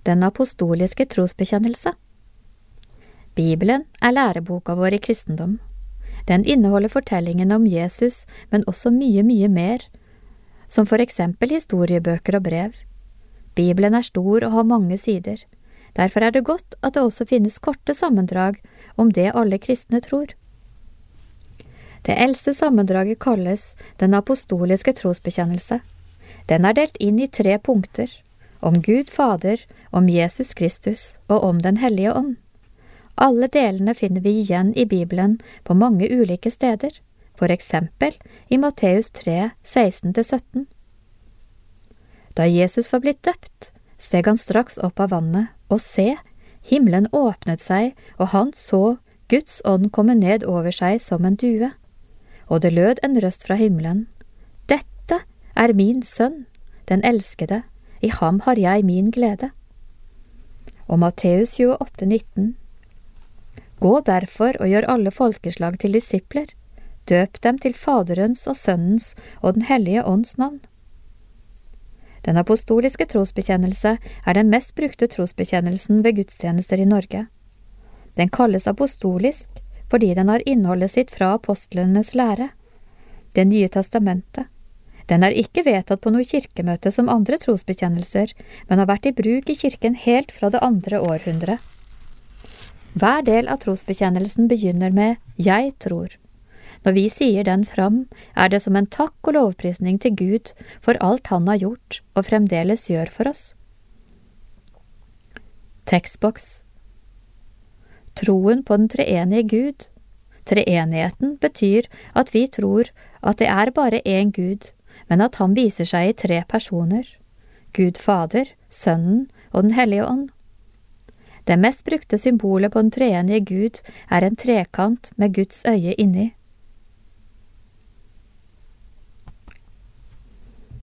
Den apostoliske trosbekjennelse. Bibelen læreboka vår i kristendom. Den inneholder fortellingen om Jesus, men også mye mer, som for eksempel historiebøker og brev. Bibelen stor og har mange sider. Derfor det godt at det også finnes korte sammendrag om det alle kristne tror. Det eldste sammendraget kalles den apostoliske trosbekjennelse. Den delt inn i 3 punkter, om Gud Fader, om Jesus Kristus og om den hellige ånd. Alle delene finner vi igjen i Bibelen på mange ulike steder, for eksempel i Matteus 3, 16-17. Da Jesus var blitt døpt, steg han straks opp av vannet, og se, himmelen åpnet seg, og han så Guds ånd komme ned over seg som en due. Og det lød en røst fra himmelen: «Dette min sønn, den elskede, i ham har jeg min glede.» Og Matteus 28, 19. «Gå derfor og gjør alle folkeslag til disipler, døp dem til Faderens og Sønnens og den hellige ånds navn.» Den apostoliske trosbekjennelse den mest brukte trosbekjennelsen ved gudstjenester i Norge. Den kalles apostolisk fordi den har innholdet sitt fra apostlenes lære, Det nye testamentet. Den ikke vedtatt på noe kirkemøte som andre trosbekjennelser, men har vært i bruk i kirken helt fra det 2. århundre. Hver del av trosbekjennelsen begynner med «Jeg tror». Når vi sier den fram, det som en takk og lovprisning til Gud for alt han har gjort og fremdeles gjør for oss. Tekstboks. Troen på den treenige Gud. Treenigheten betyr at vi tror at det bare én Gud, men at han viser seg i 3 personer. Gud Fader, Sønnen og den hellige ånd. Det mest brukte symbolet på den treenige Gud en trekant med Guds øye inni.